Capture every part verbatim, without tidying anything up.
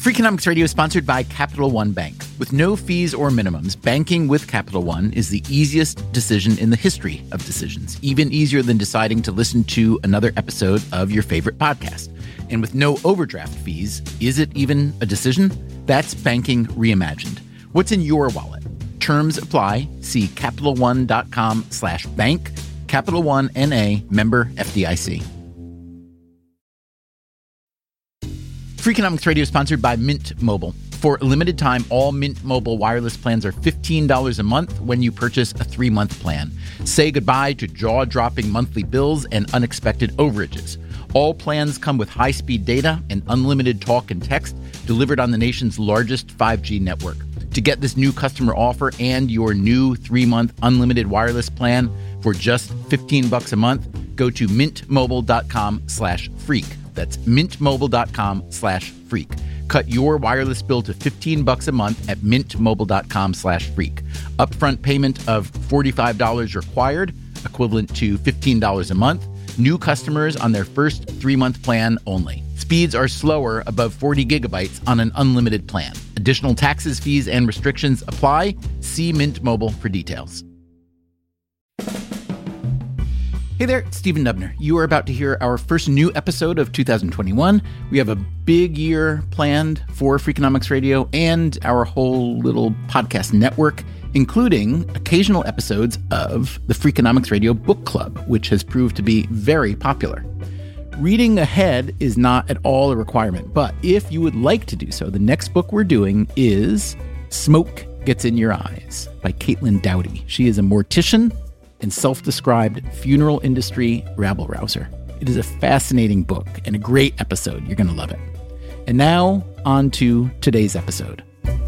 Freakonomics Radio is sponsored by Capital One Bank. With no fees or minimums, banking with Capital One is the easiest decision in the history of decisions, even easier than deciding to listen to another episode of your favorite podcast. And with no overdraft fees, is it even a decision? That's banking reimagined. What's in your wallet? Terms apply. See CapitalOne.com slash bank. Capital One N A, member F D I C. Freakonomics Radio is sponsored by Mint Mobile. For a limited time, all Mint Mobile wireless plans are fifteen dollars a month when you purchase a three-month plan. Say goodbye to jaw-dropping monthly bills and unexpected overages. All plans come with high-speed data and unlimited talk and text delivered on the nation's largest five G network. To get this new customer offer and your new three-month unlimited wireless plan for just fifteen bucks a month, go to mintmobile.com slash freak. That's mintmobile.com slash freak. Cut your wireless bill to fifteen bucks a month at mintmobile.com slash freak. Upfront payment of forty-five dollars required, equivalent to fifteen dollars a month. New customers on their first three-month plan only. Speeds are slower above forty gigabytes on an unlimited plan. Additional taxes, fees, and restrictions apply. See Mint Mobile for details. Hey there, it's Stephen Dubner. You are about to hear our first new episode of two thousand twenty-one. We have a big year planned for Freakonomics Radio and our whole little podcast network, including occasional episodes of the Freakonomics Radio Book Club, which has proved to be very popular. Reading ahead is not at all a requirement, but if you would like to do so, the next book we're doing is Smoke Gets in Your Eyes by Caitlin Doughty. She is a mortician and self-described funeral industry rabble-rouser. It is a fascinating book and a great episode. You're going to love it. And now, on to today's episode.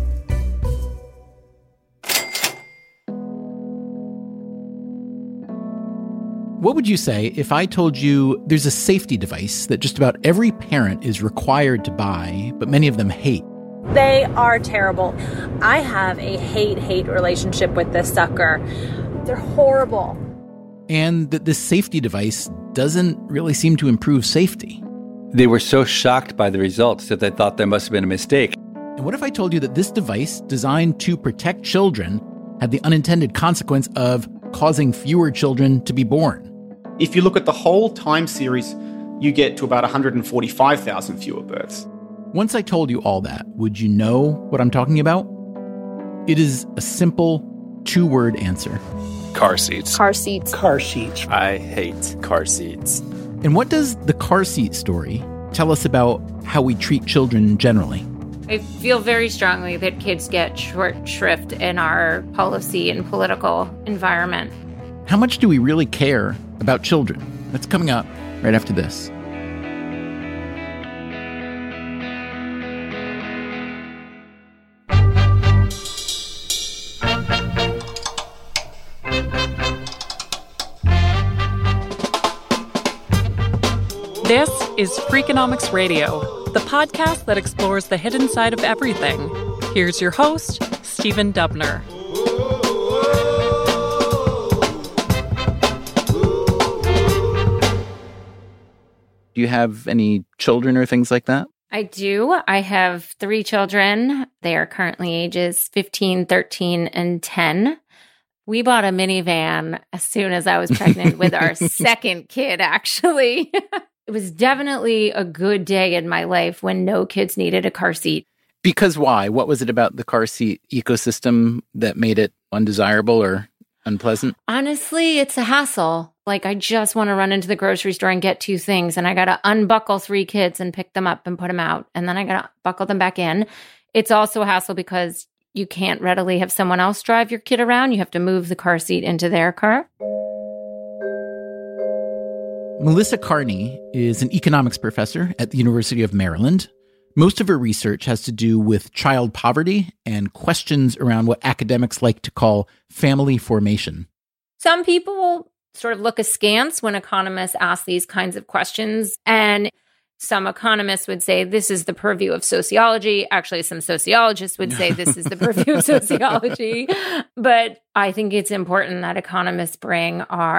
What would you say if I told you there's a safety device that just about every parent is required to buy, but many of them hate? They are terrible. I have a hate-hate relationship with this sucker. They're horrible. And that this safety device doesn't really seem to improve safety. They were so shocked by the results that they thought there must have been a mistake. And what if I told you that this device, designed to protect children, had the unintended consequence of causing fewer children to be born? If you look at the whole time series, you get to about one hundred forty-five thousand fewer births. Once I told you all that, would you know what I'm talking about? It is a simple two-word answer. Car seats. Car seats. Car seats. I hate car seats. And what does the car seat story tell us about how we treat children generally? I feel very strongly that kids get short shrift in our policy and political environment. How much do we really care about children? That's coming up right after this. This is Freakonomics Radio, the podcast that explores the hidden side of everything. Here's your host, Stephen Dubner. Do you have any children or things like that? I do. I have three children. They are currently ages fifteen, thirteen, and ten. We bought a minivan as soon as I was pregnant with our second kid, actually. It was definitely a good day in my life when no kids needed a car seat. Because why? What was it about the car seat ecosystem that made it undesirable or unpleasant? Honestly, it's a hassle. Like, I just want to run into the grocery store and get two things, and I got to unbuckle three kids and pick them up and put them out, and then I got to buckle them back in. It's also a hassle because you can't readily have someone else drive your kid around. You have to move the car seat into their car. Melissa Carney is an economics professor at the University of Maryland. Most of her research has to do with child poverty and questions around what academics like to call family formation. Some people sort of look askance when economists ask these kinds of questions, and some economists would say this is the purview of sociology. Actually, some sociologists would say this is the purview of sociology. But I think it's important that economists bring our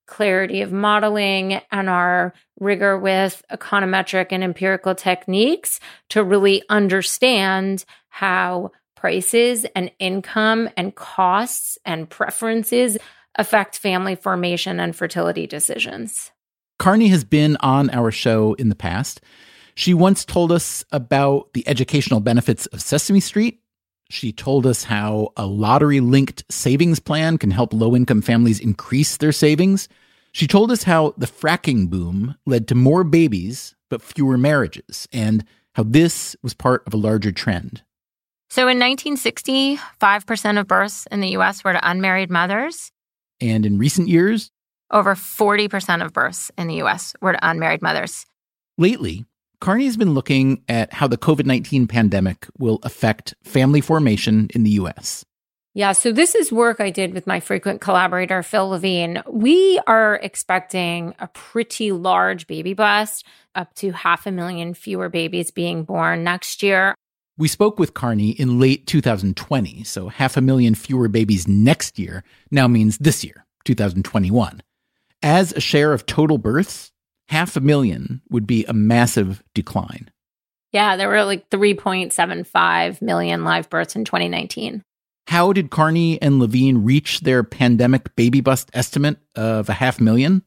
clarity of modeling and our rigor with econometric and empirical techniques to really understand how prices and income and costs and preferences affect family formation and fertility decisions. Carney has been on our show in the past. She once told us about the educational benefits of Sesame Street. She told us how a lottery-linked savings plan can help low-income families increase their savings. She told us how the fracking boom led to more babies but fewer marriages, and how this was part of a larger trend. So in nineteen sixty, five percent of births in the U S were to unmarried mothers. And in recent years, over forty percent of births in the U S were to unmarried mothers. Lately, Carney's been looking at how the covid nineteen pandemic will affect family formation in the U S. Yeah, so this is work I did with my frequent collaborator, Phil Levine. We are expecting a pretty large baby bust, up to half a million fewer babies being born next year. We spoke with Carney in late two thousand twenty, so half a million fewer babies next year now means this year, two thousand twenty-one. As a share of total births, half a million would be a massive decline. Yeah, there were like three point seven five million live births in twenty nineteen. How did Carney and Levine reach their pandemic baby bust estimate of a half million?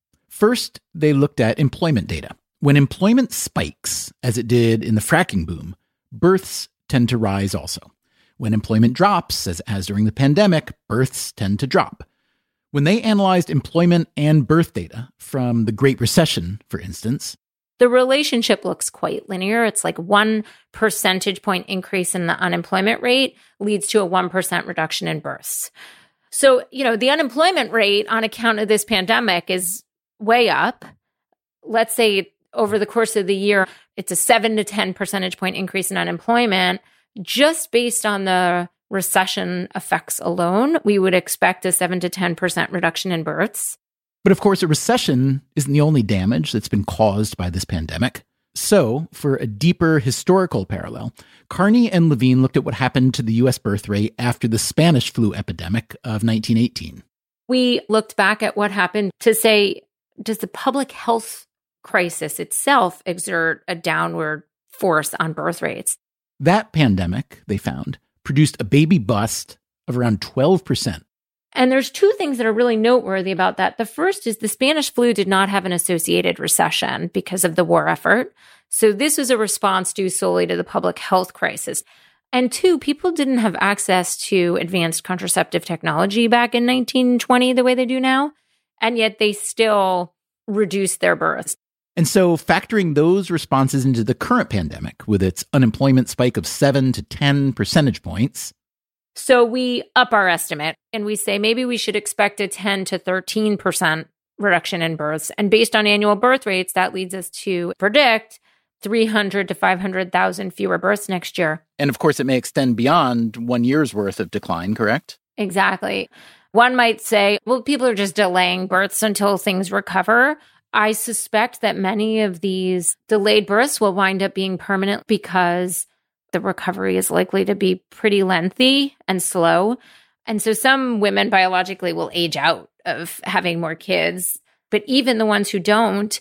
First, they looked at employment data. When employment spikes, as it did in the fracking boom, births tend to rise also. When employment drops, as, as during the pandemic, births tend to drop. When they analyzed employment and birth data from the Great Recession, for instance, the relationship looks quite linear. It's like one percentage point increase in the unemployment rate leads to a one percent reduction in births. So, you know, the unemployment rate on account of this pandemic is way up. Let's say over the course of the year, it's a seven to ten percentage point increase in unemployment. Just based on the recession effects alone, we would expect a seven to ten percent reduction in births. But of course, a recession isn't the only damage that's been caused by this pandemic. So, for a deeper historical parallel, Carney and Levine looked at what happened to the U S birth rate after the Spanish flu epidemic of nineteen eighteen. We looked back at what happened to say, does the public health crisis itself exert a downward force on birth rates? That pandemic, they found, produced a baby bust of around twelve percent. And there's two things that are really noteworthy about that. The first is the Spanish flu did not have an associated recession because of the war effort. So this was a response due solely to the public health crisis. And two, people didn't have access to advanced contraceptive technology back in nineteen twenty the way they do now. And yet they still reduced their births. And so factoring those responses into the current pandemic with its unemployment spike of seven to ten percentage points. So we up our estimate and we say maybe we should expect a ten to thirteen percent reduction in births. And based on annual birth rates, that leads us to predict three hundred to five hundred thousand fewer births next year. And of course, it may extend beyond one year's worth of decline, correct? Exactly. One might say, well, people are just delaying births until things recover. I suspect that many of these delayed births will wind up being permanent because the recovery is likely to be pretty lengthy and slow. And so some women biologically will age out of having more kids. But even the ones who don't,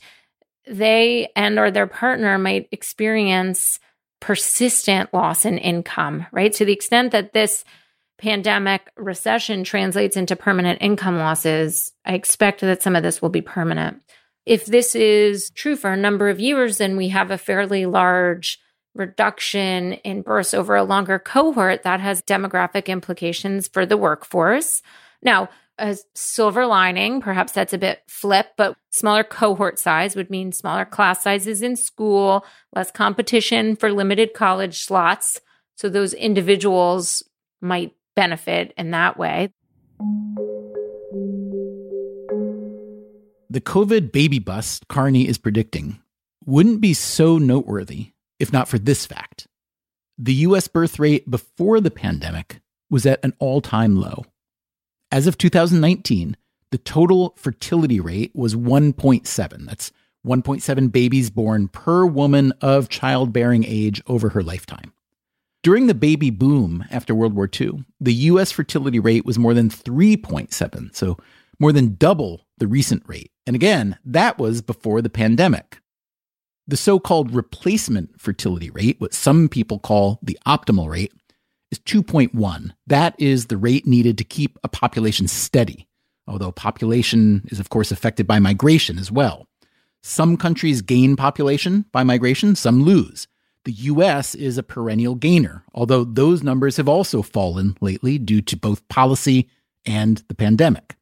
they and or their partner might experience persistent loss in income, right? To the extent that this pandemic recession translates into permanent income losses, I expect that some of this will be permanent. If this is true for a number of years, then we have a fairly large reduction in births over a longer cohort that has demographic implications for the workforce. Now, a silver lining, perhaps that's a bit flip, but smaller cohort size would mean smaller class sizes in school, less competition for limited college slots. So those individuals might benefit in that way. The COVID baby bust Carney is predicting wouldn't be so noteworthy if not for this fact. The U S birth rate before the pandemic was at an all-time low. As of two thousand nineteen, the total fertility rate was one point seven. That's one point seven babies born per woman of childbearing age over her lifetime. During the baby boom after World War Two, the U S fertility rate was more than three point seven, so more than double the recent rate. And again, that was before the pandemic. The so-called replacement fertility rate, what some people call the optimal rate, is two point one. That is the rate needed to keep a population steady, although population is, of course, affected by migration as well. Some countries gain population by migration, some lose. The U S is a perennial gainer, although those numbers have also fallen lately due to both policy and the pandemic.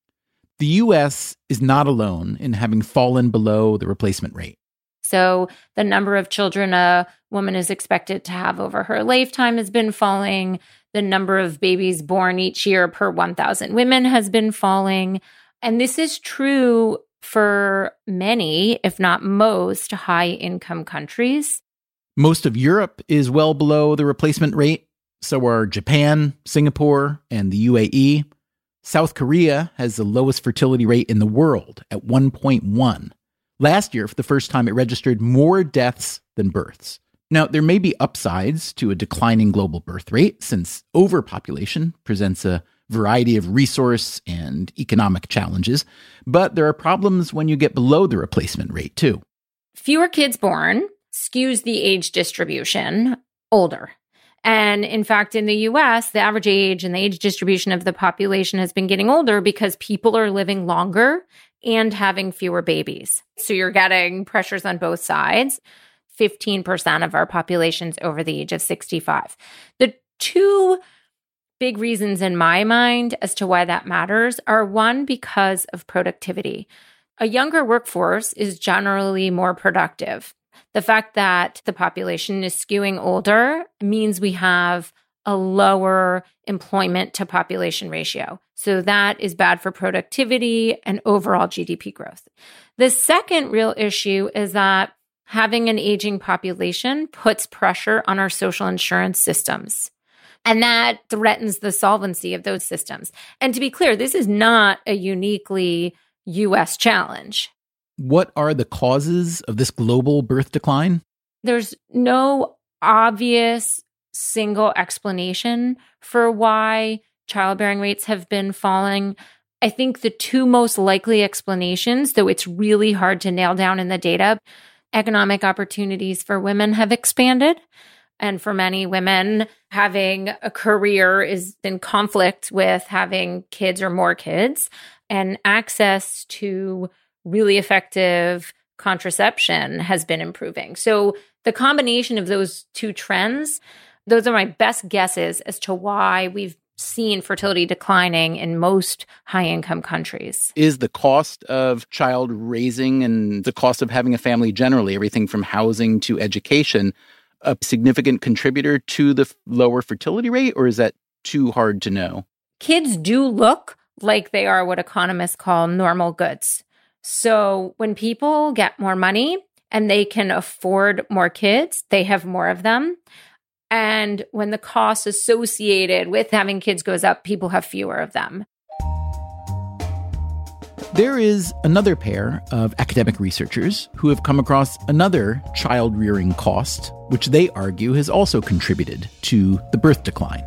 The U S is not alone in having fallen below the replacement rate. So the number of children a woman is expected to have over her lifetime has been falling. The number of babies born each year per one thousand women has been falling. And this is true for many, if not most, high-income countries. Most of Europe is well below the replacement rate. So are Japan, Singapore, and the U A E. South Korea has the lowest fertility rate in the world at one point one. Last year, for the first time, it registered more deaths than births. Now, there may be upsides to a declining global birth rate, since overpopulation presents a variety of resource and economic challenges, but there are problems when you get below the replacement rate, too. Fewer kids born skews the age distribution older. And in fact, in the U S, the average age and the age distribution of the population has been getting older because people are living longer and having fewer babies. So you're getting pressures on both sides. fifteen percent of our population's over the age of sixty-five. The two big reasons in my mind as to why that matters are, one, because of productivity. A younger workforce is generally more productive. The fact that the population is skewing older means we have a lower employment to population ratio. So that is bad for productivity and overall G D P growth. The second real issue is that having an aging population puts pressure on our social insurance systems. And that threatens the solvency of those systems. And to be clear, this is not a uniquely U S challenge. What are the causes of this global birth decline? There's no obvious single explanation for why childbearing rates have been falling. I think the two most likely explanations, though it's really hard to nail down in the data, economic opportunities for women have expanded. And for many women, having a career is in conflict with having kids or more kids. And access to really effective contraception has been improving. So the combination of those two trends, those are my best guesses as to why we've seen fertility declining in most high-income countries. Is the cost of child raising and the cost of having a family generally, everything from housing to education, a significant contributor to the lower fertility rate, or is that too hard to know? Kids do look like they are what economists call normal goods. So when people get more money and they can afford more kids, they have more of them. And when the cost associated with having kids goes up, people have fewer of them. There is another pair of academic researchers who have come across another child-rearing cost, which they argue has also contributed to the birth decline.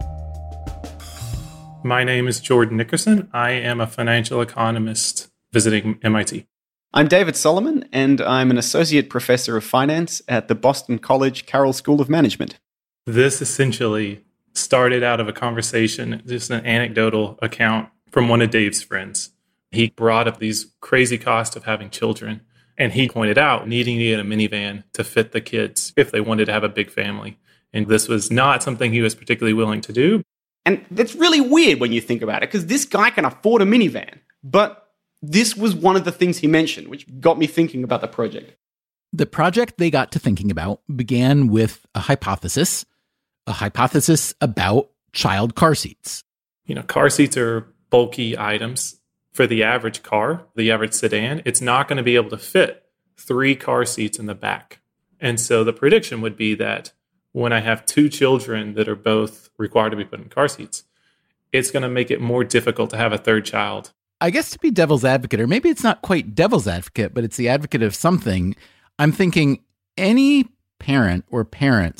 My name is Jordan Nickerson. I am a financial economist visiting M I T. I'm David Solomon, and I'm an associate professor of finance at the Boston College Carroll School of Management. This essentially started out of a conversation, just an anecdotal account from one of Dave's friends. He brought up these crazy costs of having children, and he pointed out needing to get a minivan to fit the kids if they wanted to have a big family. And this was not something he was particularly willing to do. And that's really weird when you think about it, because this guy can afford a minivan. But this was one of the things he mentioned, which got me thinking about the project. The project they got to thinking about began with a hypothesis, a hypothesis about child car seats. You know, car seats are bulky items. For the average car, the average sedan, it's not going to be able to fit three car seats in the back. And so the prediction would be that when I have two children that are both required to be put in car seats, it's going to make it more difficult to have a third child. I guess to be devil's advocate, or maybe it's not quite devil's advocate, but it's the advocate of something, I'm thinking any parent or parents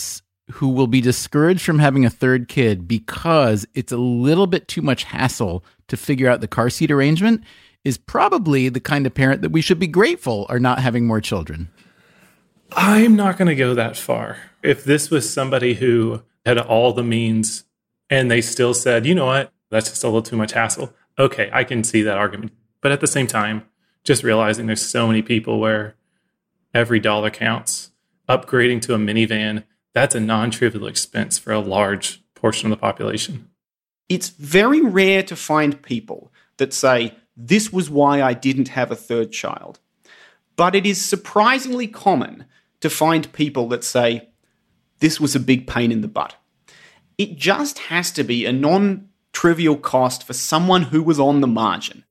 who will be discouraged from having a third kid because it's a little bit too much hassle to figure out the car seat arrangement is probably the kind of parent that we should be grateful are not having more children. I'm not going to go that far. If this was somebody who had all the means and they still said, you know what, that's just a little too much hassle. Okay, I can see that argument. But at the same time, just realizing there's so many people where every dollar counts. Upgrading to a minivan, that's a non-trivial expense for a large portion of the population. It's very rare to find people that say, this was why I didn't have a third child. But it is surprisingly common to find people that say, this was a big pain in the butt. It just has to be a non-trivial cost for someone who was on the margin.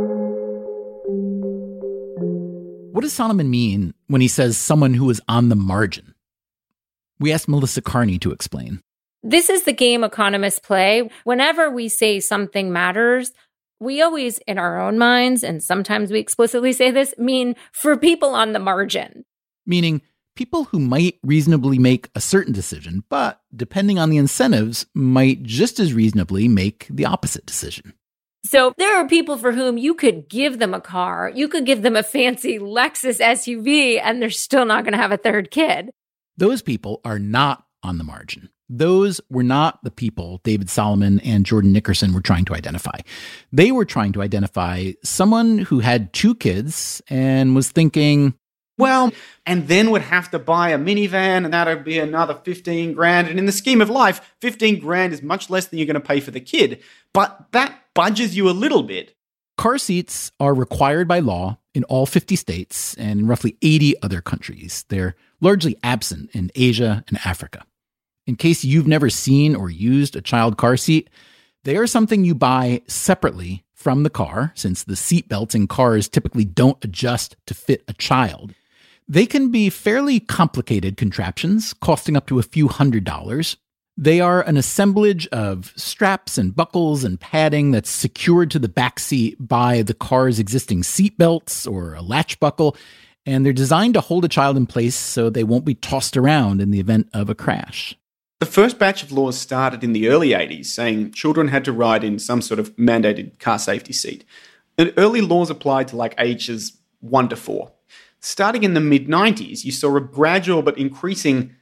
What does Solomon mean when he says someone who was on the margin? We asked Melissa Carney to explain. This is the game economists play. Whenever we say something matters, we always, in our own minds, and sometimes we explicitly say this, mean for people on the margin. Meaning people who might reasonably make a certain decision, but depending on the incentives, might just as reasonably make the opposite decision. So there are people for whom you could give them a car, you could give them a fancy Lexus S U V, and they're still not going to have a third kid. Those people are not on the margin. Those were not the people David Solomon and Jordan Nickerson were trying to identify. They were trying to identify someone who had two kids and was thinking, well, and then would have to buy a minivan, and that'd be another fifteen grand. And in the scheme of life, fifteen grand is much less than you're going to pay for the kid. But that budges you a little bit. Car seats are required by law in all fifty states and in roughly eighty other countries. They're largely absent in Asia and Africa. In case you've never seen or used a child car seat, they are something you buy separately from the car, since the seat belts in cars typically don't adjust to fit a child. They can be fairly complicated contraptions, costing up to a few hundred dollars. They are an assemblage of straps and buckles and padding that's secured to the back seat by the car's existing seat belts or a latch buckle, and they're designed to hold a child in place so they won't be tossed around in the event of a crash. The first batch of laws started in the early eighties, saying children had to ride in some sort of mandated car safety seat. And early laws applied to like ages one to four. Starting in the mid nineties, you saw a gradual but increasing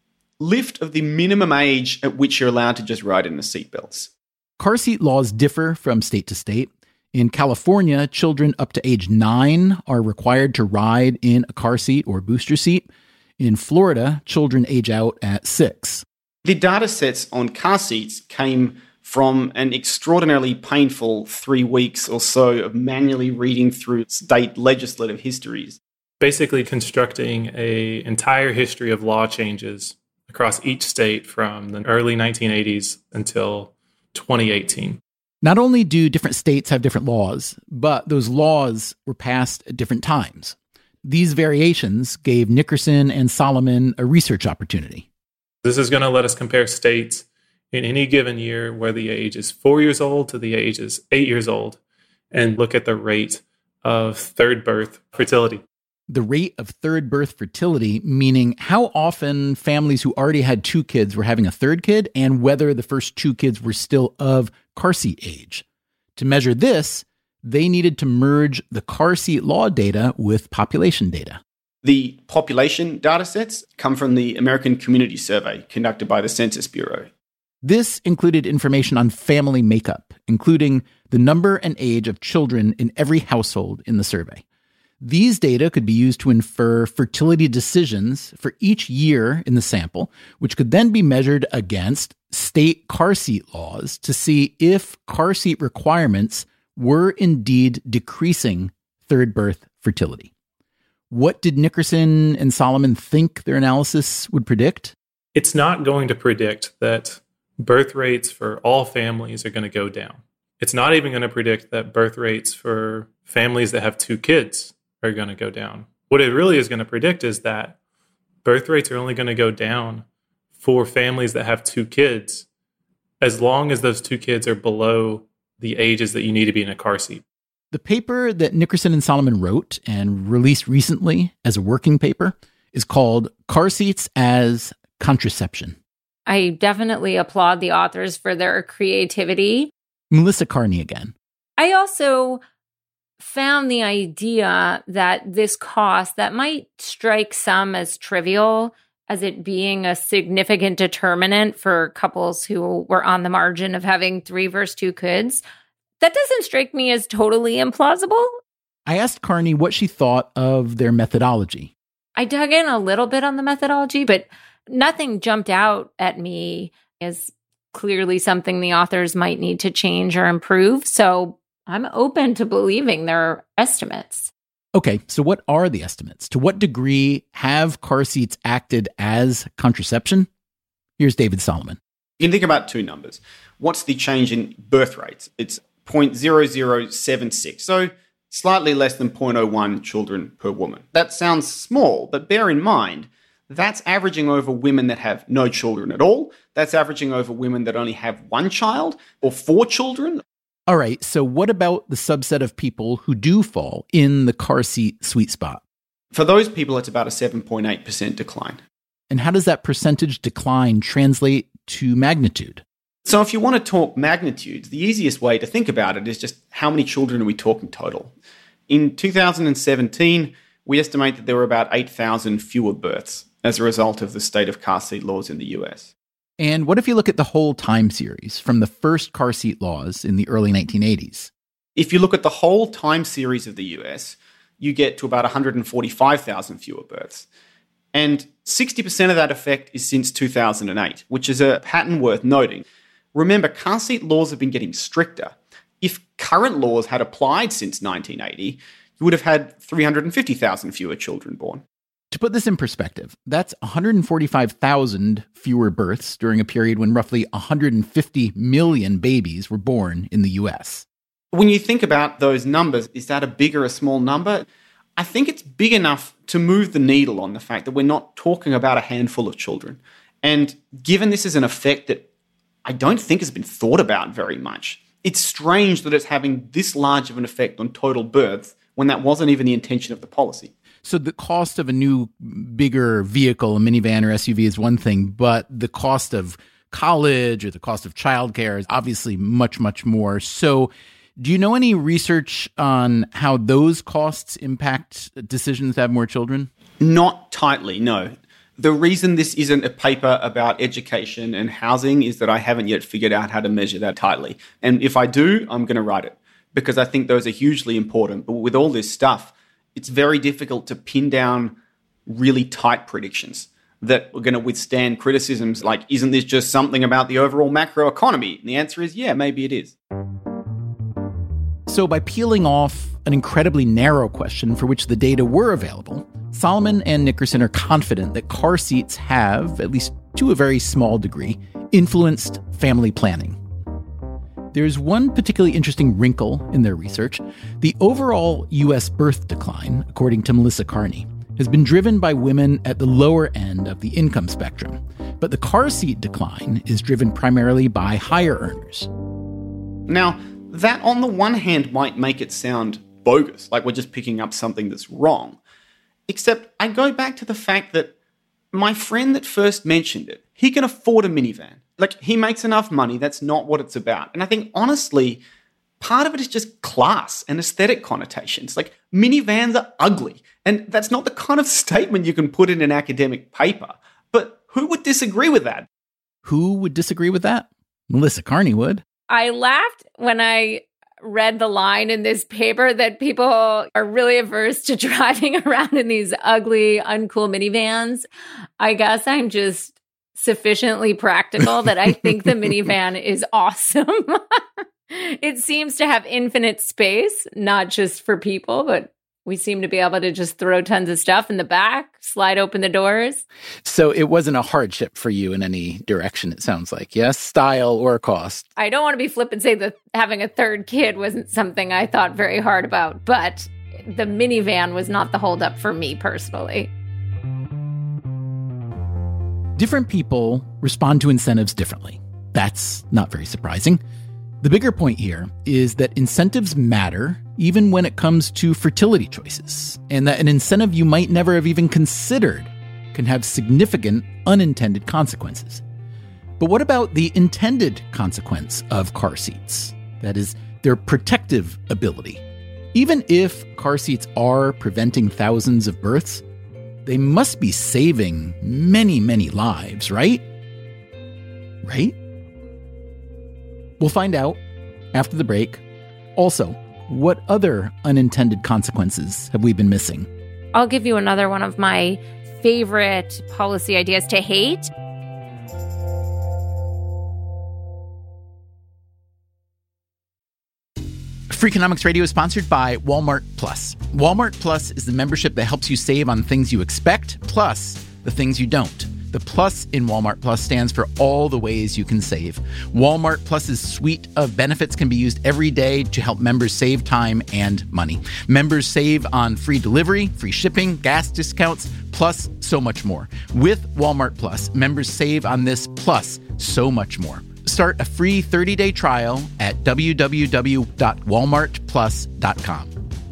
lift of the minimum age at which you're allowed to just ride in the seatbelts. Car seat laws differ from state to state. In California, children up to age nine are required to ride in a car seat or booster seat. In Florida, children age out at six. The data sets on car seats came from an extraordinarily painful three weeks or so of manually reading through state legislative histories. Basically constructing an entire history of law changes across each state from the early nineteen eighties until twenty eighteen. Not only do different states have different laws, but those laws were passed at different times. These variations gave Nickerson and Solomon a research opportunity. This is going to let us compare states in any given year where the age is four years old to the age is eight years old and look at the rate of third birth fertility. The rate of third birth fertility, meaning how often families who already had two kids were having a third kid and whether the first two kids were still of car seat age. To measure this, they needed to merge the car seat law data with population data. The population data sets come from the American Community Survey conducted by the Census Bureau. This included information on family makeup, including the number and age of children in every household in the survey. These data could be used to infer fertility decisions for each year in the sample, which could then be measured against state car seat laws to see if car seat requirements were indeed decreasing third birth fertility. What did Nickerson and Solomon think their analysis would predict? It's not going to predict that birth rates for all families are going to go down. It's not even going to predict that birth rates for families that have two kids are going to go down. What it really is going to predict is that birth rates are only going to go down for families that have two kids as long as those two kids are below the ages that you need to be in a car seat. The paper that Nickerson and Solomon wrote and released recently as a working paper is called Car Seats as Contraception. I definitely applaud the authors for their creativity. Melissa Carney again. I also found the idea that this cost that might strike some as trivial, as it being a significant determinant for couples who were on the margin of having three versus two kids, that doesn't strike me as totally implausible. I asked Carney what she thought of their methodology. I dug in a little bit on the methodology, but nothing jumped out at me as clearly something the authors might need to change or improve. So I'm open to believing their estimates. Okay, so what are the estimates? To what degree have car seats acted as contraception? Here's David Solomon. You can think about two numbers. What's the change in birth rates? It's zero point zero zero seven six, so slightly less than zero point zero one children per woman. That sounds small, but bear in mind, that's averaging over women that have no children at all. That's averaging over women that only have one child or four children. All right, so what about the subset of people who do fall in the car seat sweet spot? For those people, it's about a seven point eight percent decline. And how does that percentage decline translate to magnitude? So if you want to talk magnitudes, the easiest way to think about it is just how many children are we talking total? In two thousand seventeen, we estimate that there were about eight thousand fewer births as a result of the state of car seat laws in the U S. And what if you look at the whole time series from the first car seat laws in the early nineteen eighties? If you look at the whole time series of the U S, you get to about one hundred forty-five thousand fewer births. And sixty percent of that effect is since two thousand eight, which is a pattern worth noting. Remember, car seat laws have been getting stricter. If current laws had applied since nineteen eighty, you would have had three hundred fifty thousand fewer children born. To put this in perspective, that's one hundred forty-five thousand fewer births during a period when roughly one hundred fifty million babies were born in the U S. When you think about those numbers, is that a big or a small number? I think it's big enough to move the needle on the fact that we're not talking about a handful of children. And given this is an effect that I don't think has been thought about very much, it's strange that it's having this large of an effect on total births when that wasn't even the intention of the policy. So the cost of a new, bigger vehicle, a minivan or S U V is one thing, but the cost of college or the cost of childcare is obviously much, much more. So do you know any research on how those costs impact decisions to have more children? Not tightly, no. The reason this isn't a paper about education and housing is that I haven't yet figured out how to measure that tightly. And if I do, I'm going to write it because I think those are hugely important. But with all this stuff, it's very difficult to pin down really tight predictions that are going to withstand criticisms like, isn't this just something about the overall macroeconomy? And the answer is, yeah, maybe it is. So by peeling off an incredibly narrow question for which the data were available, Solomon and Nickerson are confident that car seats have, at least to a very small degree, influenced family planning. There's one particularly interesting wrinkle in their research. The overall U S birth decline, according to Melissa Carney, has been driven by women at the lower end of the income spectrum. But the car seat decline is driven primarily by higher earners. Now, that on the one hand might make it sound bogus, like we're just picking up something that's wrong. Except I go back to the fact that my friend that first mentioned it, he can afford a minivan. Like, he makes enough money. That's not what it's about. And I think, honestly, part of it is just class and aesthetic connotations. Like, minivans are ugly. And that's not the kind of statement you can put in an academic paper. But who would disagree with that? Who would disagree with that? Melissa Carney would. I laughed when I read the line in this paper that people are really averse to driving around in these ugly, uncool minivans. I guess I'm just sufficiently practical that I think the minivan is awesome. It seems to have infinite space, not just for people, but we seem to be able to just throw tons of stuff in the back, slide open the doors. So it wasn't a hardship for you in any direction, it sounds like. Yes, style or cost. I don't want to be flippant and say that having a third kid wasn't something I thought very hard about, but the minivan was not the holdup for me personally. Different people respond to incentives differently. That's not very surprising. The bigger point here is that incentives matter even when it comes to fertility choices, and that an incentive you might never have even considered can have significant unintended consequences. But what about the intended consequence of car seats? That is, their protective ability. Even if car seats are preventing thousands of births, they must be saving many, many lives, right? Right? We'll find out after the break. Also, what other unintended consequences have we been missing? I'll give you another one of my favorite policy ideas to hate. Freakonomics Radio is sponsored by Walmart Plus. Walmart Plus is the membership that helps you save on things you expect, plus the things you don't. The plus in Walmart Plus stands for all the ways you can save. Walmart Plus's suite of benefits can be used every day to help members save time and money. Members save on free delivery, free shipping, gas discounts, plus so much more. With Walmart Plus, members save on this plus so much more. Start a free thirty-day trial at w w w dot walmart plus dot com.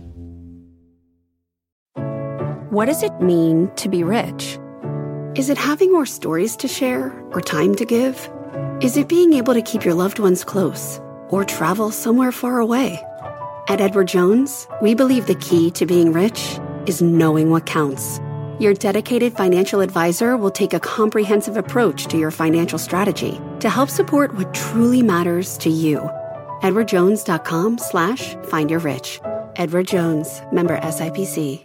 What does it mean to be rich? Is it having more stories to share or time to give? Is it being able to keep your loved ones close or travel somewhere far away? At Edward Jones, we believe the key to being rich is knowing what counts. Your dedicated financial advisor will take a comprehensive approach to your financial strategy to help support what truly matters to you. edwardjones.com slash find your rich. Edward Jones, member S I P C.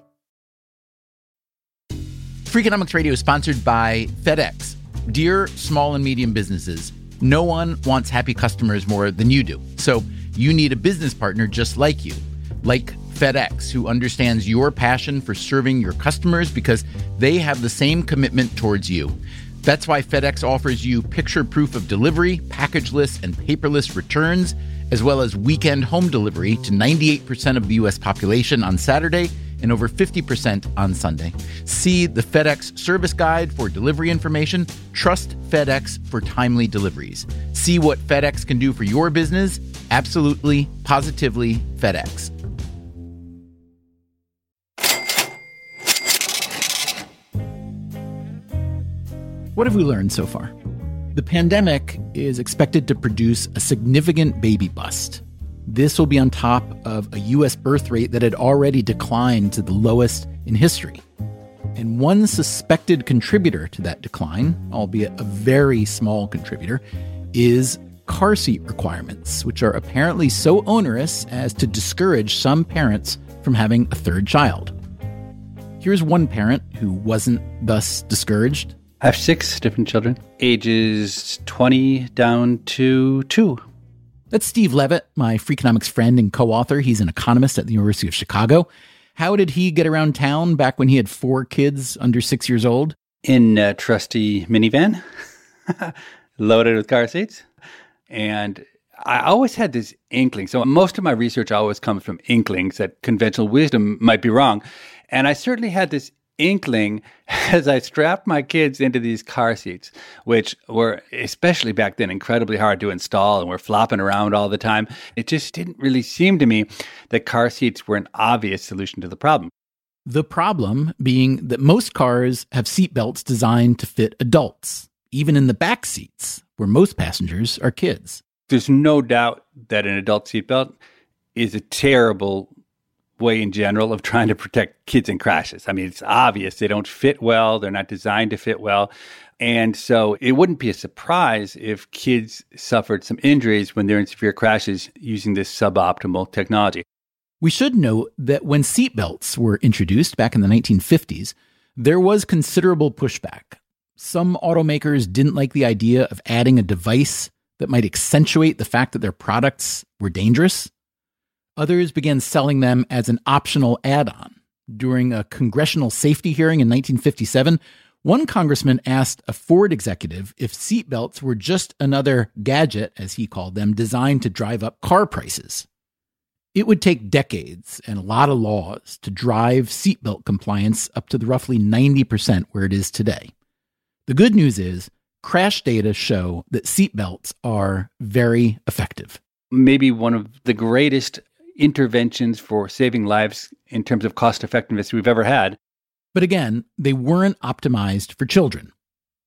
Freakonomics Radio is sponsored by FedEx. Dear small and medium businesses, no one wants happy customers more than you do. So you need a business partner just like you, like FedEx, who understands your passion for serving your customers because they have the same commitment towards you. That's why FedEx offers you picture proof of delivery, packageless and paperless returns, as well as weekend home delivery to ninety-eight percent of the U S population on Saturday and over fifty percent on Sunday. See the FedEx service guide for delivery information. Trust FedEx for timely deliveries. See what FedEx can do for your business. Absolutely, positively FedEx. What have we learned so far? The pandemic is expected to produce a significant baby bust. This will be on top of a U S birth rate that had already declined to the lowest in history. And one suspected contributor to that decline, albeit a very small contributor, is car seat requirements, which are apparently so onerous as to discourage some parents from having a third child. Here's one parent who wasn't thus discouraged. I have six different children, ages twenty down to two. That's Steve Levitt, my Freakonomics friend and co-author. He's an economist at the University of Chicago. How did he get around town back when he had four kids under six years old? In a trusty minivan, loaded with car seats. And I always had this inkling. So most of my research always comes from inklings that conventional wisdom might be wrong. And I certainly had this inkling as I strapped my kids into these car seats, which were, especially back then, incredibly hard to install and were flopping around all the time. It just didn't really seem to me that car seats were an obvious solution to the problem. The problem being that most cars have seatbelts designed to fit adults, even in the back seats, where most passengers are kids. There's no doubt that an adult seatbelt is a terrible way in general of trying to protect kids in crashes. I mean, it's obvious they don't fit well. They're not designed to fit well. And so it wouldn't be a surprise if kids suffered some injuries when they're in severe crashes using this suboptimal technology. We should note that when seatbelts were introduced back in the nineteen fifties, there was considerable pushback. Some automakers didn't like the idea of adding a device that might accentuate the fact that their products were dangerous. Others began selling them as an optional add-on. During a congressional safety hearing in nineteen fifty-seven, one congressman asked a Ford executive if seatbelts were just another gadget, as he called them, designed to drive up car prices. It would take decades and a lot of laws to drive seatbelt compliance up to the roughly ninety percent where it is today. The good news is crash data show that seatbelts are very effective. Maybe one of the greatest interventions for saving lives in terms of cost effectiveness we've ever had. But again, they weren't optimized for children.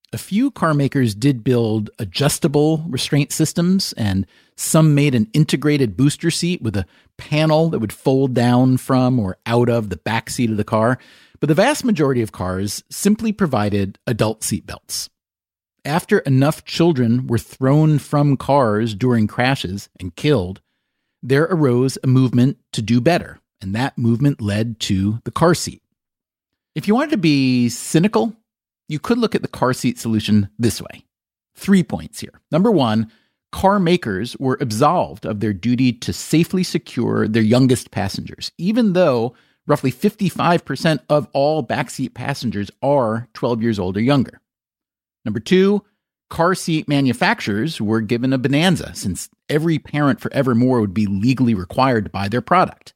A few car makers did build adjustable restraint systems, and some made an integrated booster seat with a panel that would fold down from or out of the back seat of the car. But the vast majority of cars simply provided adult seatbelts. After enough children were thrown from cars during crashes and killed, there arose a movement to do better, and that movement led to the car seat. If you wanted to be cynical, you could look at the car seat solution this way. Three points here. Number one, car makers were absolved of their duty to safely secure their youngest passengers, even though roughly fifty-five percent of all backseat passengers are twelve years old or younger. Number two, car seat manufacturers were given a bonanza since every parent forevermore would be legally required to buy their product.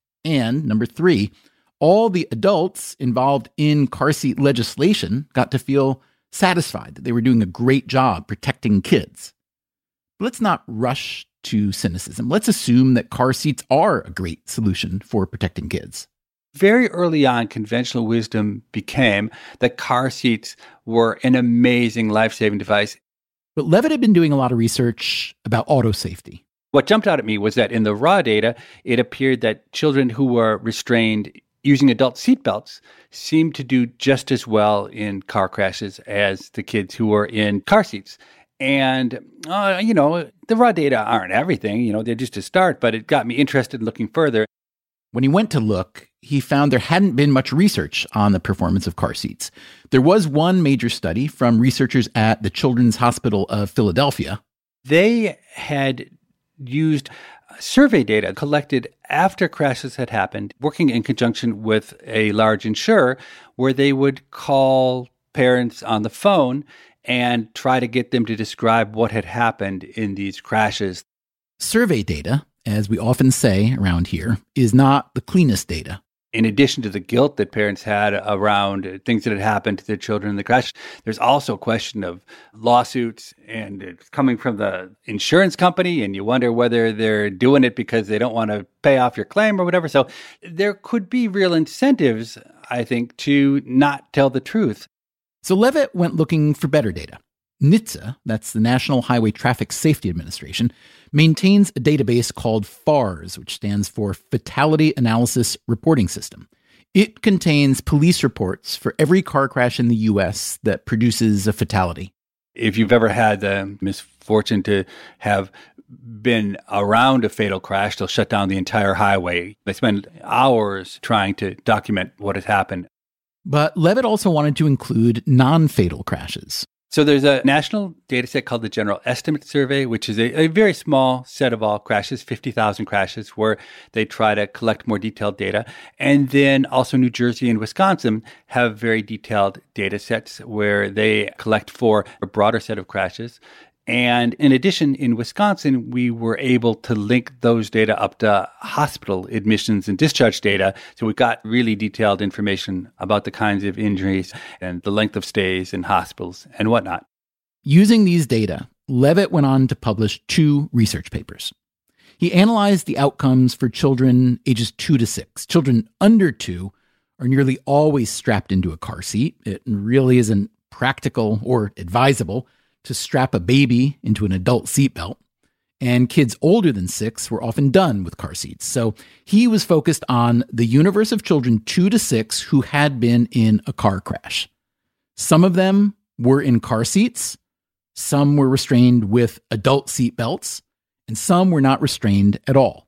And number three, all the adults involved in car seat legislation got to feel satisfied that they were doing a great job protecting kids. But let's not rush to cynicism. Let's assume that car seats are a great solution for protecting kids. Very early on, conventional wisdom became that car seats were an amazing life-saving device. But Levitt had been doing a lot of research about auto safety. What jumped out at me was that in the raw data, it appeared that children who were restrained using adult seatbelts seemed to do just as well in car crashes as the kids who were in car seats. And, uh, you know, the raw data aren't everything, you know, they're just a start, but it got me interested in looking further. When he went to look, he found there hadn't been much research on the performance of car seats. There was one major study from researchers at the Children's Hospital of Philadelphia. They had used survey data collected after crashes had happened, working in conjunction with a large insurer, where they would call parents on the phone and try to get them to describe what had happened in these crashes. Survey data, as we often say around here, is not the cleanest data. In addition to the guilt that parents had around things that had happened to their children in the crash, there's also a question of lawsuits, and it's coming from the insurance company, and you wonder whether they're doing it because they don't want to pay off your claim or whatever. So there could be real incentives, I think, to not tell the truth. So Levitt went looking for better data. N H T S A, that's the National Highway Traffic Safety Administration, maintains a database called FARS, which stands for Fatality Analysis Reporting System. It contains police reports for every car crash in the U S that produces a fatality. If you've ever had the misfortune to have been around a fatal crash, they'll shut down the entire highway. They spend hours trying to document what has happened. But Levitt also wanted to include non-fatal crashes. So there's a national data set called the General Estimate Survey, which is a, a very small set of all crashes, fifty thousand crashes, where they try to collect more detailed data. And then also New Jersey and Wisconsin have very detailed data sets where they collect for a broader set of crashes. And in addition, in Wisconsin, we were able to link those data up to hospital admissions and discharge data. So we got really detailed information about the kinds of injuries and the length of stays in hospitals and whatnot. Using these data, Levitt went on to publish two research papers. He analyzed the outcomes for children ages two to six. Children under two are nearly always strapped into a car seat. It really isn't practical or advisable to strap a baby into an adult seatbelt, and kids older than six were often done with car seats. So he was focused on the universe of children two to six who had been in a car crash. Some of them were in car seats, some were restrained with adult seatbelts, and some were not restrained at all.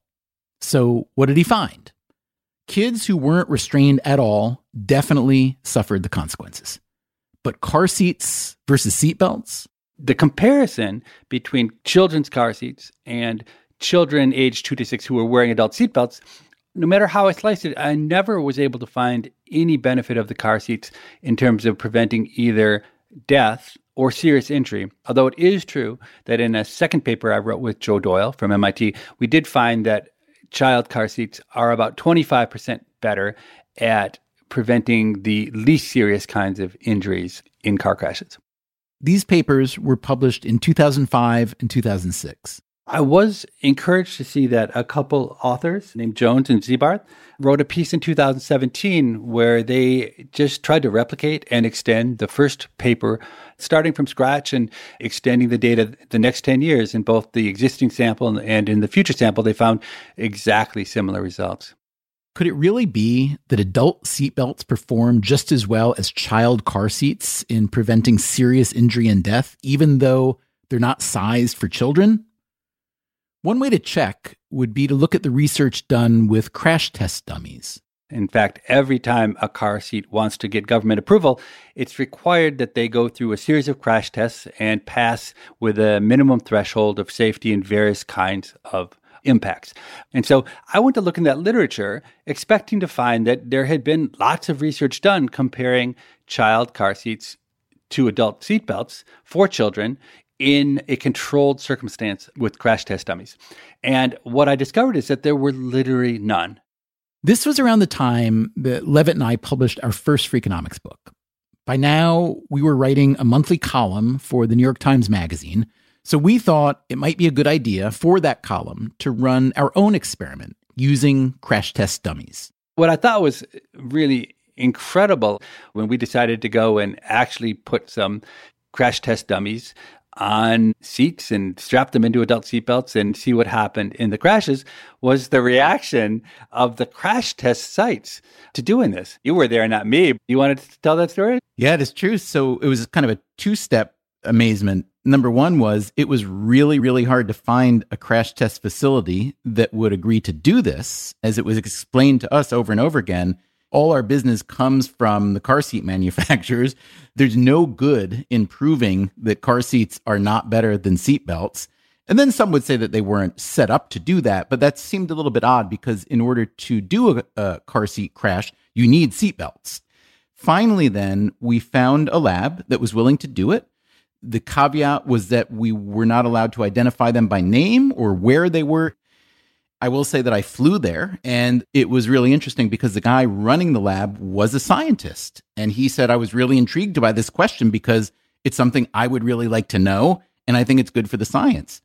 So what did he find? Kids who weren't restrained at all definitely suffered the consequences. But car seats versus seatbelts? The comparison between children's car seats and children aged two to six who were wearing adult seatbelts, no matter how I sliced it, I never was able to find any benefit of the car seats in terms of preventing either death or serious injury. Although it is true that in a second paper I wrote with Joe Doyle from M I T, we did find that child car seats are about twenty-five percent better at preventing the least serious kinds of injuries in car crashes. These papers were published in two thousand five and two thousand six. I was encouraged to see that a couple authors named Jones and Zebarth wrote a piece in two thousand seventeen where they just tried to replicate and extend the first paper, starting from scratch and extending the data the next ten years in both the existing sample and in the future sample. They found exactly similar results. Could it really be that adult seatbelts perform just as well as child car seats in preventing serious injury and death, even though they're not sized for children? One way to check would be to look at the research done with crash test dummies. In fact, every time a car seat wants to get government approval, it's required that they go through a series of crash tests and pass with a minimum threshold of safety in various kinds of impacts. And so I went to look in that literature, expecting to find that there had been lots of research done comparing child car seats to adult seatbelts for children in a controlled circumstance with crash test dummies. And what I discovered is that there were literally none. This was around the time that Levitt and I published our first Freakonomics book. By now, we were writing a monthly column for the New York Times Magazine, so we thought it might be a good idea for that column to run our own experiment using crash test dummies. What I thought was really incredible when we decided to go and actually put some crash test dummies on seats and strap them into adult seatbelts and see what happened in the crashes was the reaction of the crash test sites to doing this. You were there, not me. You wanted to tell that story? Yeah, it is true. So it was kind of a two-step amazement. Number one was it was really, really hard to find a crash test facility that would agree to do this. As it was explained to us over and over again, all our business comes from the car seat manufacturers. There's no good in proving that car seats are not better than seat belts. And then some would say that they weren't set up to do that, but that seemed a little bit odd because in order to do a, a car seat crash, you need seat belts. Finally, then, we found a lab that was willing to do it. The caveat was that we were not allowed to identify them by name or where they were. I will say that I flew there, and it was really interesting because the guy running the lab was a scientist. And he said, I was really intrigued by this question because it's something I would really like to know, and I think it's good for the science.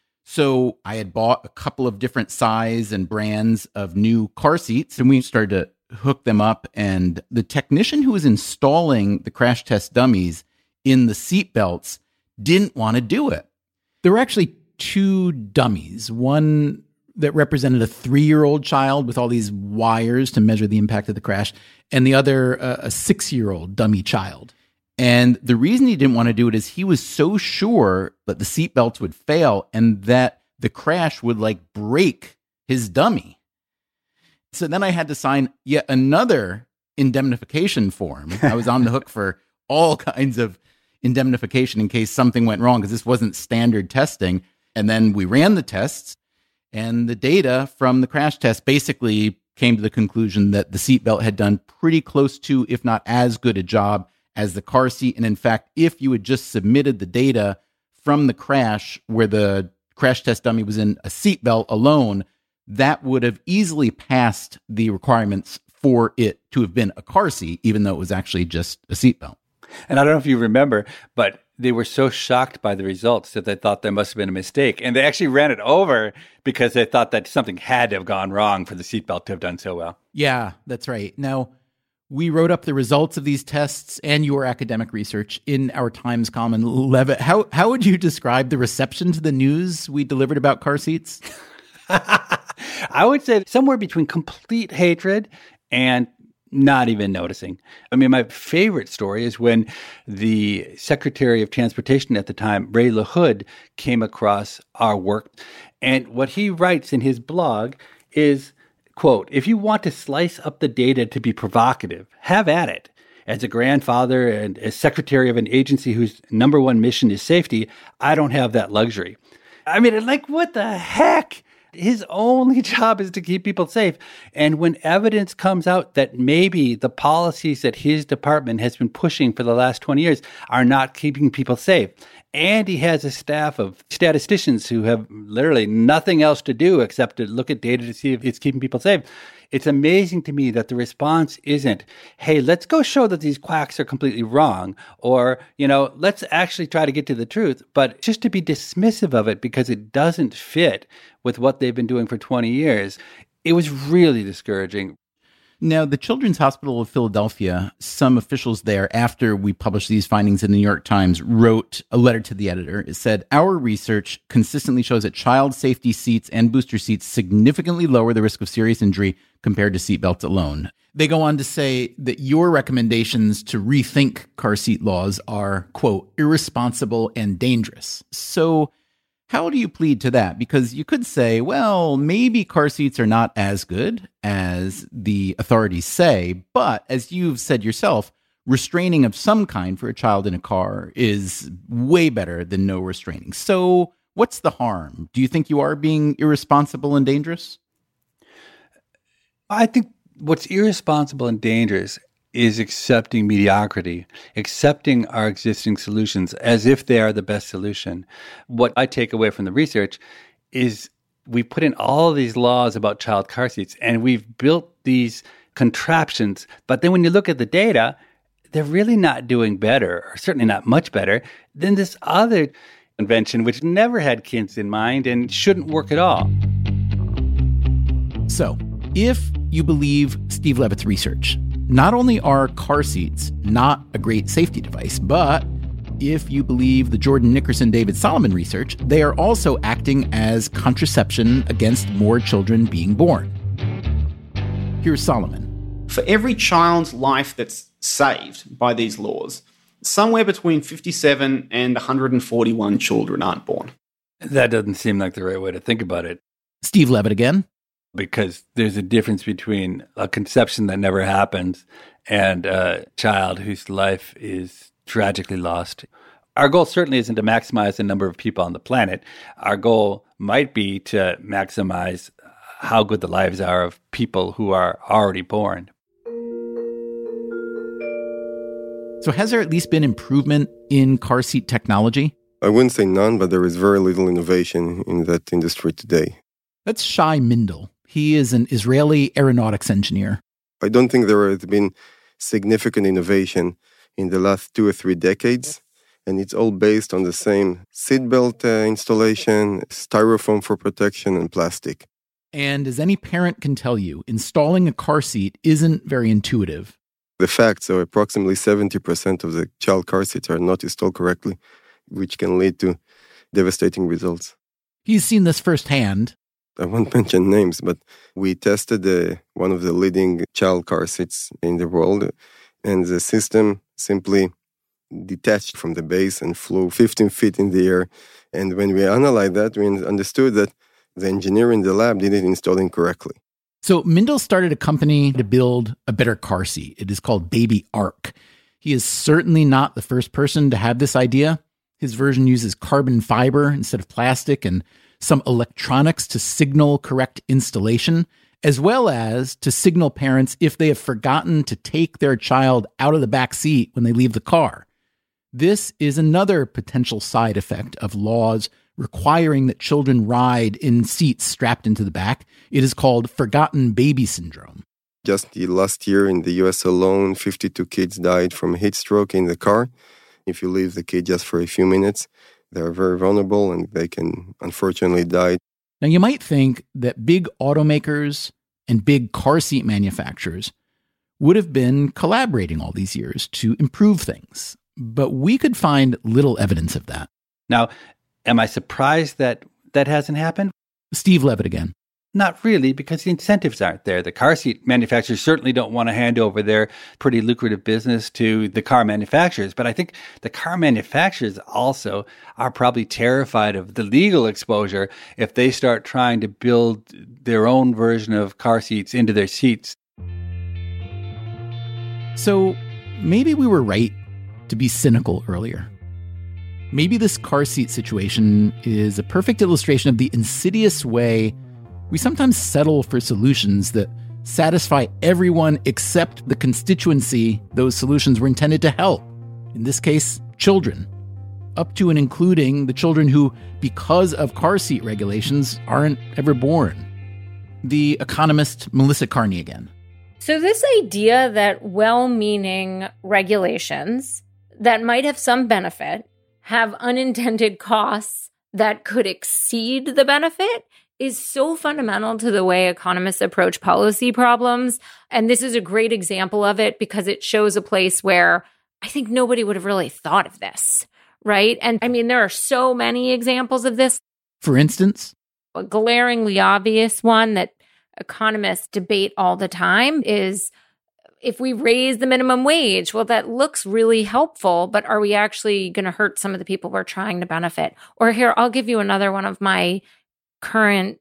So I had bought a couple of different size and brands of new car seats, and we started to hook them up. And the technician who was installing the crash test dummies in the seat belts didn't want to do it. There were actually two dummies, one that represented a three-year-old child with all these wires to measure the impact of the crash, and the other, uh, a six-year-old dummy child. And the reason he didn't want to do it is he was so sure that the seatbelts would fail and that the crash would, like, break his dummy. So then I had to sign yet another indemnification form. I was on the hook for all kinds of indemnification in case something went wrong, because this wasn't standard testing. And then we ran the tests, and the data from the crash test basically came to the conclusion that the seatbelt had done pretty close to, if not as good a job as the car seat. And in fact, if you had just submitted the data from the crash where the crash test dummy was in a seatbelt alone, that would have easily passed the requirements for it to have been a car seat, even though it was actually just a seatbelt. And I don't know if you remember, but they were so shocked by the results that they thought there must have been a mistake. And they actually ran it over because they thought that something had to have gone wrong for the seatbelt to have done so well. Yeah, that's right. Now, we wrote up the results of these tests and your academic research in our Times column. Levitt, how, how would you describe the reception to the news we delivered about car seats? I would say somewhere between complete hatred and not even noticing. I mean, my favorite story is when the Secretary of Transportation at the time, Ray LaHood, came across our work. And what he writes in his blog is, quote, "If you want to slice up the data to be provocative, have at it. As a grandfather and as secretary of an agency whose number one mission is safety, I don't have that luxury." I mean, like, what the heck? His only job is to keep people safe. And when evidence comes out that maybe the policies that his department has been pushing for the last twenty years are not keeping people safe, And he has a staff of statisticians who have literally nothing else to do except to look at data to see if it's keeping people safe. It's amazing to me that the response isn't, hey, let's go show that these quacks are completely wrong, or, you know, let's actually try to get to the truth, but just to be dismissive of it because it doesn't fit with what they've been doing for twenty years. It was really discouraging. Now, the Children's Hospital of Philadelphia, some officials there, after we published these findings in the New York Times, wrote a letter to the editor. It said, our research consistently shows that child safety seats and booster seats significantly lower the risk of serious injury compared to seatbelts alone. They go on to say that your recommendations to rethink car seat laws are, quote, irresponsible and dangerous. So how do you plead to that? Because you could say, well, maybe car seats are not as good as the authorities say, but as you've said yourself, restraining of some kind for a child in a car is way better than no restraining. So what's the harm? Do you think you are being irresponsible and dangerous? I think what's irresponsible and dangerous is accepting mediocrity, accepting our existing solutions as if they are the best solution. What I take away from the research is we put in all these laws about child car seats and we've built these contraptions. But then when you look at the data, they're really not doing better, or certainly not much better, than this other invention, which never had kids in mind and shouldn't work at all. So, if you believe Steve Levitt's research, not only are car seats not a great safety device, but if you believe the Jordan Nickerson David Solomon research, they are also acting as contraception against more children being born. Here's Solomon. For every child's life that's saved by these laws, somewhere between fifty-seven and one hundred forty-one children aren't born. That doesn't seem like the right way to think about it. Steve Levitt again. Because there's a difference between a conception that never happens and a child whose life is tragically lost. Our goal certainly isn't to maximize the number of people on the planet. Our goal might be to maximize how good the lives are of people who are already born. So has there at least been improvement in car seat technology? I wouldn't say none, but there is very little innovation in that industry today. That's Shai Mindel. He is an Israeli aeronautics engineer. I don't think there has been significant innovation in the last two or three decades, and it's all based on the same seatbelt uh, installation, styrofoam for protection, and plastic. And as any parent can tell you, installing a car seat isn't very intuitive. The facts are approximately seventy percent of the child car seats are not installed correctly, which can lead to devastating results. He's seen this firsthand. I won't mention names, but we tested uh, one of the leading child car seats in the world, and the system simply detached from the base and flew fifteen feet in the air. And when we analyzed that, we understood that the engineer in the lab didn't install it correctly. So Mindel started a company to build a better car seat. It is called Baby Ark. He is certainly not the first person to have this idea. His version uses carbon fiber instead of plastic and some electronics to signal correct installation, as well as to signal parents if they have forgotten to take their child out of the back seat when they leave the car. This is another potential side effect of laws requiring that children ride in seats strapped into the back. It is called forgotten baby syndrome. Just the last year in the U S alone, fifty-two kids died from heat stroke in the car. If you leave the kid just for a few minutes, they're very vulnerable and they can unfortunately die. Now, you might think that big automakers and big car seat manufacturers would have been collaborating all these years to improve things, but we could find little evidence of that. Now, am I surprised that that hasn't happened? Steve Levitt again. Not really, because the incentives aren't there. The car seat manufacturers certainly don't want to hand over their pretty lucrative business to the car manufacturers. But I think the car manufacturers also are probably terrified of the legal exposure if they start trying to build their own version of car seats into their seats. So maybe we were right to be cynical earlier. Maybe this car seat situation is a perfect illustration of the insidious way we sometimes settle for solutions that satisfy everyone except the constituency those solutions were intended to help. In this case, children. up to and including the children who, because of car seat regulations, aren't ever born. The economist Melissa Kearney again. So this idea that well-meaning regulations that might have some benefit have unintended costs that could exceed the benefit is so fundamental to the way economists approach policy problems. And this is a great example of it because it shows a place where I think nobody would have really thought of this, right? And I mean, there are so many examples of this. For instance? A glaringly obvious one that economists debate all the time is if we raise the minimum wage, well, that looks really helpful, but are we actually going to hurt some of the people we're trying to benefit? Or here, I'll give you another one of my current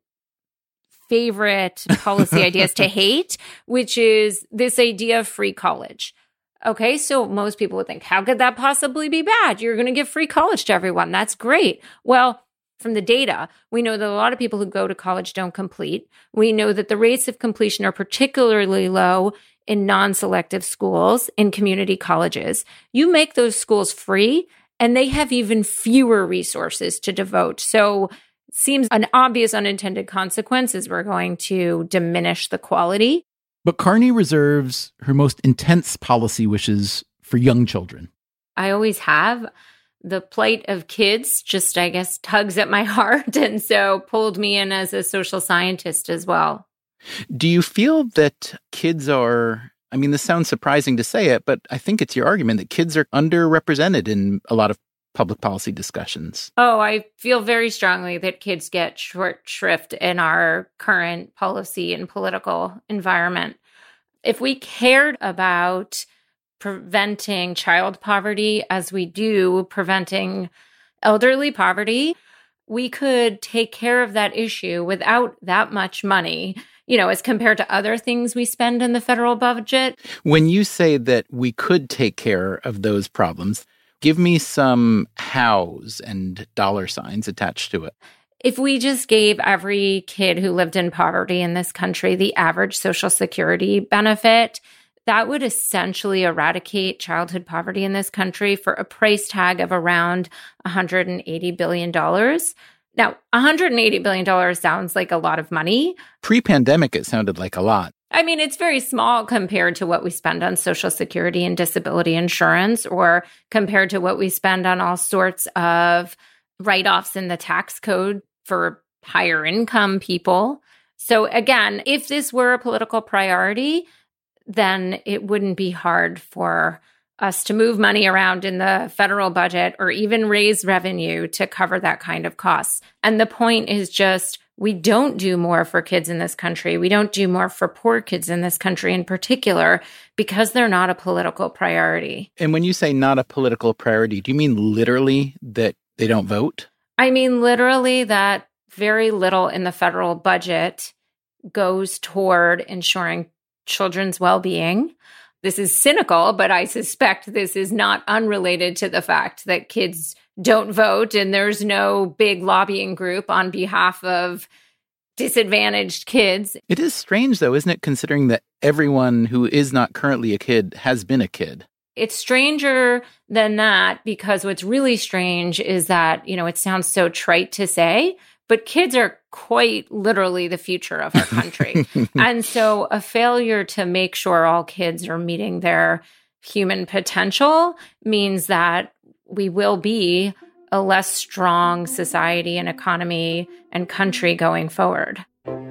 favorite policy ideas to hate, which is this idea of free college. Okay, so most people would think, how could that possibly be bad? You're going to give free college to everyone. That's great. Well, from the data, we know that a lot of people who go to college don't complete. We know that the rates of completion are particularly low in non-selective schools, in community colleges. You make those schools free, and they have even fewer resources to devote. So it seems an obvious unintended consequence is we're going to diminish the quality. But Kearney reserves her most intense policy wishes for young children. I always have. The plight of kids just, I guess, tugs at my heart, and so pulled me in as a social scientist as well. Do you feel that kids are, I mean, this sounds surprising to say it, but I think it's your argument that kids are underrepresented in a lot of public policy discussions. Oh, I feel very strongly that kids get short shrift in our current policy and political environment. If we cared about preventing child poverty as we do preventing elderly poverty, we could take care of that issue without that much money, you know, as compared to other things we spend in the federal budget. When you say that we could take care of those problems, give me some hows and dollar signs attached to it. If we just gave every kid who lived in poverty in this country the average Social Security benefit, that would essentially eradicate childhood poverty in this country for a price tag of around one hundred eighty billion dollars. Now, one hundred eighty billion dollars sounds like a lot of money. Pre-pandemic, it sounded like a lot. I mean, it's very small compared to what we spend on Social Security and disability insurance, or compared to what we spend on all sorts of write-offs in the tax code for higher income people. So again, if this were a political priority, then it wouldn't be hard for us to move money around in the federal budget or even raise revenue to cover that kind of costs. And the point is just, we don't do more for kids in this country. We don't do more for poor kids in this country in particular because they're not a political priority. And when you say not a political priority, do you mean literally that they don't vote? I mean literally that very little in the federal budget goes toward ensuring children's well-being. This is cynical, but I suspect this is not unrelated to the fact that kids don't vote and there's no big lobbying group on behalf of disadvantaged kids. It is strange, though, isn't it, considering that everyone who is not currently a kid has been a kid? It's stranger than that because what's really strange is that, you know, it sounds so trite to say, but kids are quite literally the future of our country. And so a failure to make sure all kids are meeting their human potential means that we will be a less strong society and economy and country going forward.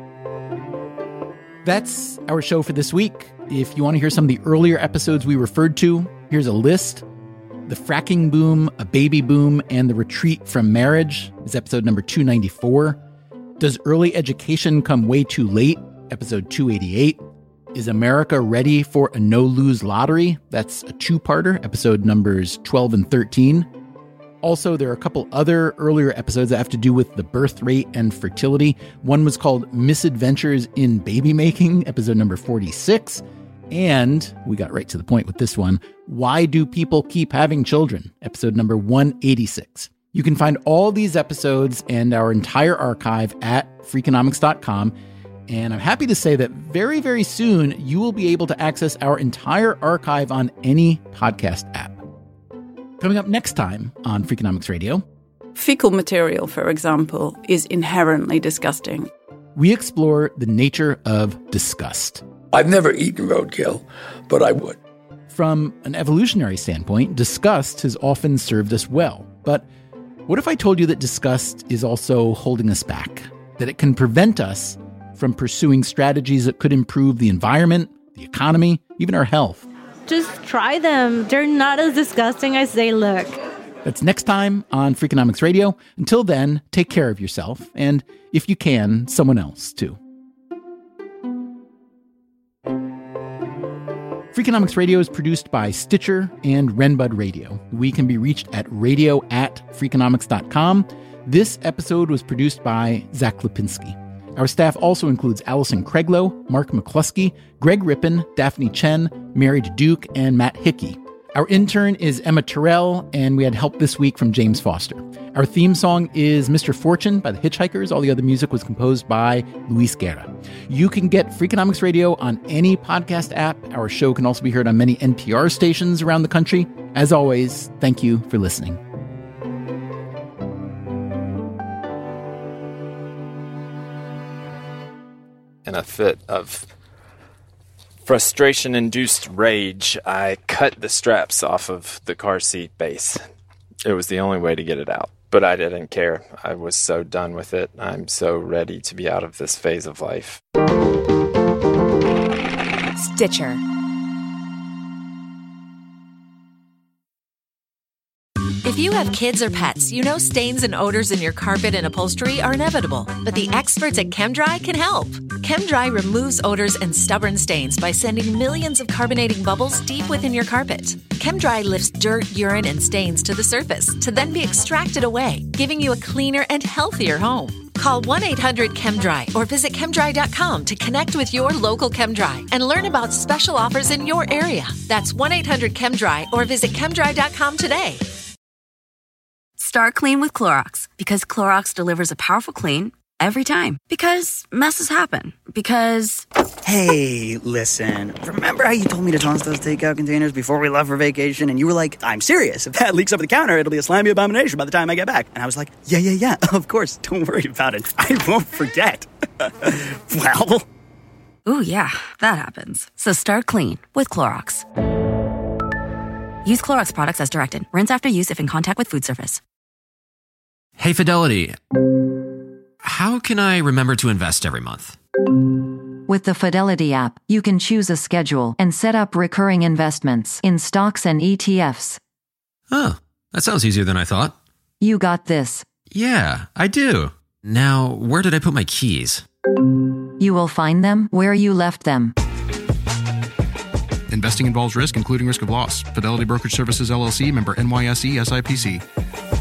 That's our show for this week. If you want to hear some of the earlier episodes we referred to, here's a list. The Fracking Boom, A Baby Boom, and The Retreat from Marriage is episode number two ninety-four. Does Early Education Come Way Too Late? Episode two eighty-eight. Is America Ready for a No-Lose Lottery? That's a two-parter, episode numbers twelve and thirteen. Also, there are a couple other earlier episodes that have to do with the birth rate and fertility. One was called Misadventures in Baby Making, episode number forty-six. And we got right to the point with this one. Why Do People Keep Having Children? Episode number one eighty-six. You can find all these episodes and our entire archive at freakonomics dot com. And I'm happy to say that very, very soon, you will be able to access our entire archive on any podcast app. Coming up next time on Freakonomics Radio. Fecal material, for example, is inherently disgusting. We explore the nature of disgust. I've never eaten roadkill, but I would. From an evolutionary standpoint, disgust has often served us well. But what if I told you that disgust is also holding us back? That it can prevent us from pursuing strategies that could improve the environment, the economy, even our health? Just try them. They're not as disgusting as they look. That's next time on Freakonomics Radio. Until then, take care of yourself, and if you can, someone else too. Freakonomics Radio is produced by Stitcher and Renbud Radio. We can be reached at radio at freakonomics dot com. This episode was produced by Zach Lipinski. Our staff also includes Allison Craiglow, Mark McCluskey, Greg Rippin, Daphne Chen, Mary Duke, and Matt Hickey. Our intern is Emma Terrell, and we had help this week from James Foster. Our theme song is Mister Fortune by the Hitchhikers. All the other music was composed by Luis Guerra. You can get Freakonomics Radio on any podcast app. Our show can also be heard on many N P R stations around the country. As always, thank you for listening. In a fit of frustration-induced rage, I cut the straps off of the car seat base. It was the only way to get it out, but I didn't care. I was so done with it. I'm so ready to be out of this phase of life. Stitcher. If you have kids or pets, you know stains and odors in your carpet and upholstery are inevitable. But the experts at ChemDry can help. ChemDry removes odors and stubborn stains by sending millions of carbonating bubbles deep within your carpet. ChemDry lifts dirt, urine, and stains to the surface to then be extracted away, giving you a cleaner and healthier home. Call one eight hundred ChemDry or visit chemdry dot com to connect with your local ChemDry and learn about special offers in your area. That's one eight hundred ChemDry or visit chemdry dot com today. Start clean with Clorox, because Clorox delivers a powerful clean every time. Because messes happen. Because... Hey, listen. Remember how you told me to toss those takeout containers before we left for vacation? And you were like, I'm serious. If that leaks over the counter, it'll be a slimy abomination by the time I get back. And I was like, yeah, yeah, yeah. Of course. Don't worry about it. I won't forget. Well... Ooh, yeah. That happens. So start clean with Clorox. Use Clorox products as directed. Rinse after use if in contact with food surface. Hey, Fidelity. How can I remember to invest every month? With the Fidelity app, you can choose a schedule and set up recurring investments in stocks and E T Fs. Oh, that sounds easier than I thought. You got this. Yeah, I do. Now, where did I put my keys? You will find them where you left them. Investing involves risk, including risk of loss. Fidelity Brokerage Services, L L C, member N Y S E, S I P C.